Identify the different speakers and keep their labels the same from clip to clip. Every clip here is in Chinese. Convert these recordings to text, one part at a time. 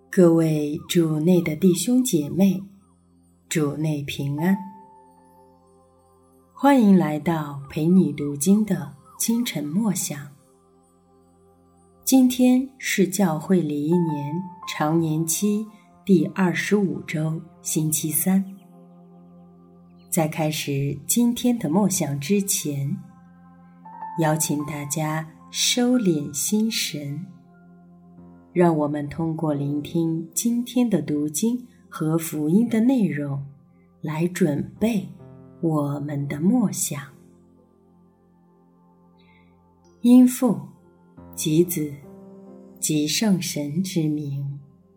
Speaker 1: 各位主内的弟兄姐妹，主内平安。欢迎来到陪你读经的清晨默想。今天是教会礼仪年常年期第25周，星期三。在开始今天的默想之前，邀请大家收敛心神，让我们通过聆听今天的读经和福音的内容，来准备我们的默想。因父及子及圣神之名，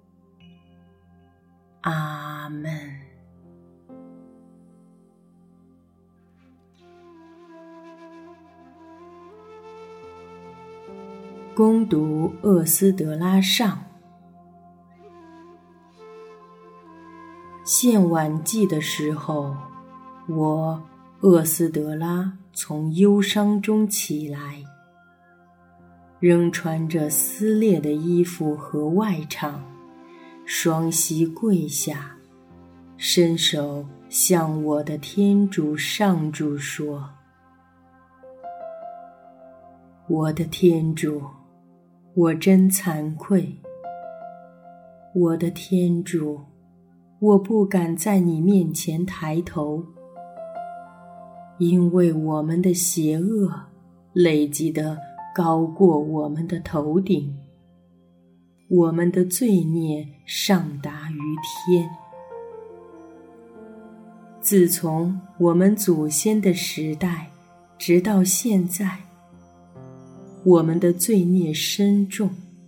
Speaker 1: 阿们。恭读厄斯德拉上。献晚祭的时候，我厄斯德拉从忧伤中起来，仍穿着撕裂的衣服和外裳，双膝跪下，伸手向我的天主上主说：我的天主，我真惭愧。我的天主，我不敢在你面前抬头，因为我们的邪恶累积得高过我们的头顶，我们的罪孽上达于天。自从我们祖先的时代直到现在，我们的罪孽深重。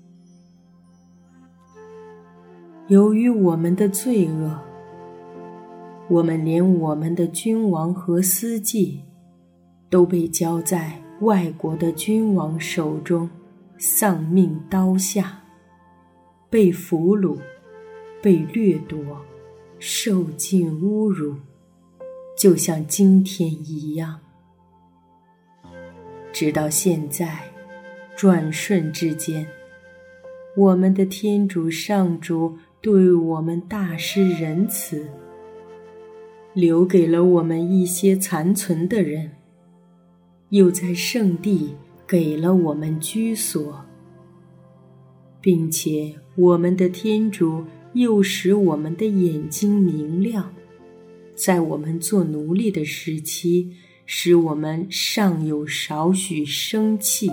Speaker 1: 由于我们的罪恶，我们连我们的君王和司祭都被交在外国的君王手中，丧命刀下，被俘虏，被掠夺，受尽侮辱，就像今天一样。直到现在，转瞬之间，我们的天主上主对我们大施仁慈，留给了我们一些残存的人，又在圣地给了我们居所，并且我们的天主又使我们的眼睛明亮，在我们做奴隶的时期，使我们尚有少许生气。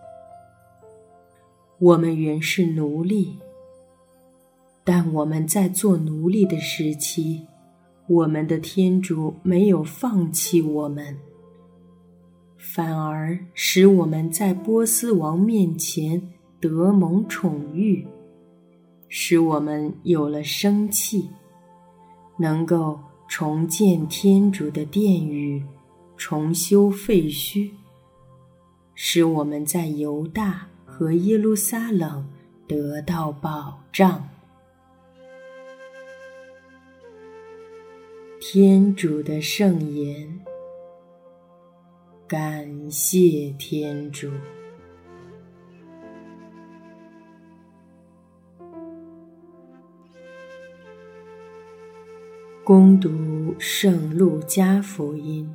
Speaker 1: 我们原是奴隶，但我们在做奴隶的时期，我们的天主没有放弃我们，反而使我们在波斯王面前得蒙宠遇，使我们有了生气，能够重建天主的殿宇，重修废墟，使我们在犹大和耶路撒冷得到保障。天主的圣言，感谢天主。恭读圣路加福音。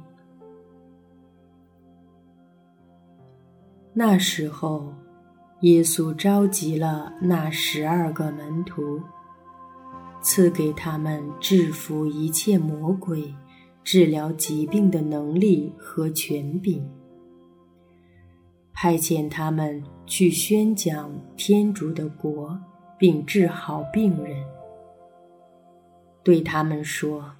Speaker 1: 那时候，耶稣召集了那12个门徒，赐给他们制服一切魔鬼、治疗疾病的能力和权柄，派遣他们去宣讲天主的国，并治好病人。对他们说：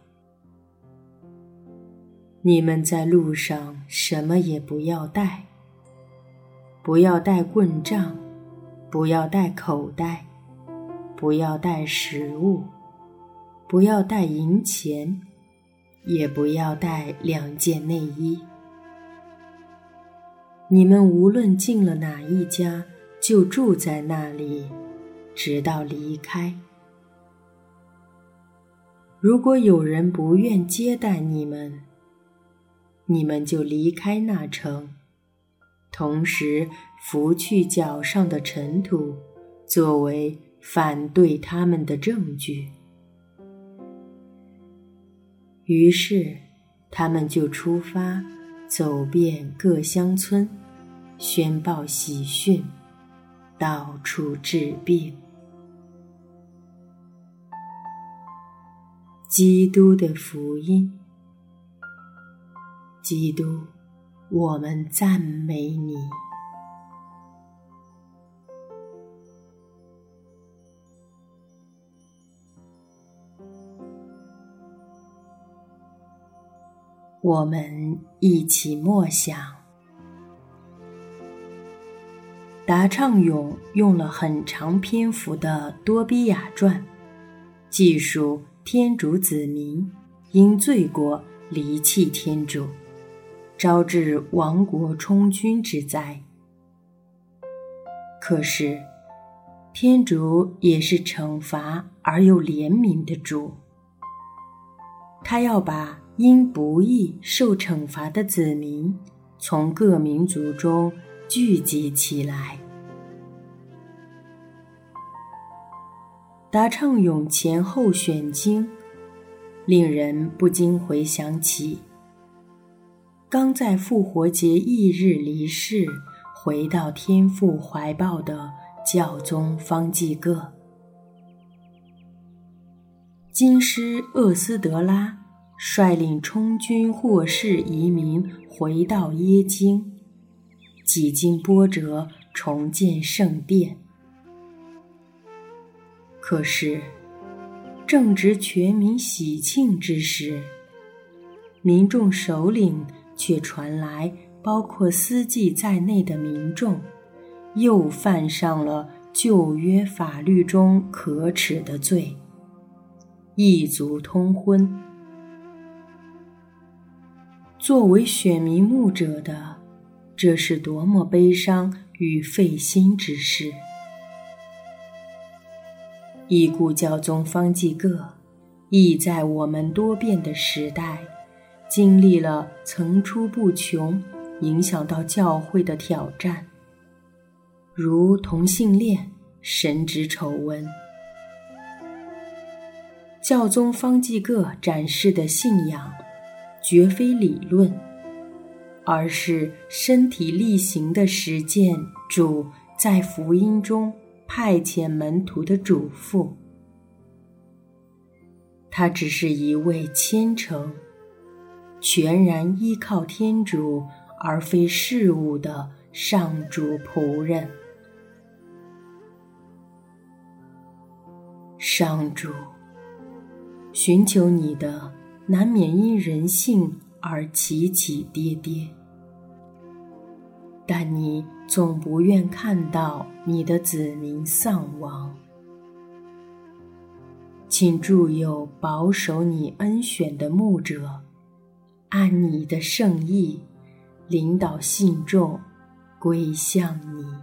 Speaker 1: 你们在路上什么也不要带，不要带棍杖，不要带口袋，不要带食物，不要带银钱，也不要带2件内衣。你们无论进了哪一家，就住在那里，直到离开。如果有人不愿接待你们，你们就离开那城，同时拂去脚上的尘土，作为反对他们的证据。于是他们就出发，走遍各乡村，宣报喜讯，到处治病。基督的福音。基督，我们赞美你。我们一起默想。达畅永用了很长篇幅的多比亚传，记述天主子民因罪过离弃天主，招致亡国充军之灾。可是，天主也是惩罚而又怜悯的主，他要把因不义受惩罚的子民从各民族中聚集起来。达畅永前后选经，令人不禁回想起刚在复活节翌日离世，回到天父怀抱的教宗方济各。京师厄斯德拉率领充军霍氏移民回到耶京，几经波折重建圣殿。可是正值全民喜庆之时，民众首领却传来包括司祭在内的民众又犯上了旧约法律中可耻的罪，异族通婚。作为选民牧者的，这是多么悲伤与费心之事。已故教宗方济各亦在我们多变的时代经历了层出不穷影响到教会的挑战，如同性恋、神职丑闻。教宗方济各展示的信仰绝非理论，而是身体力行的实践主在福音中派遣门徒的嘱咐。他只是一位虔诚、全然依靠天主而非事物的上主仆人。上主，寻求你的难免因人性而起起跌跌，但你总不愿看到你的子民丧亡。请助佑保守你恩选的牧者，按你的圣意领导信众归向你。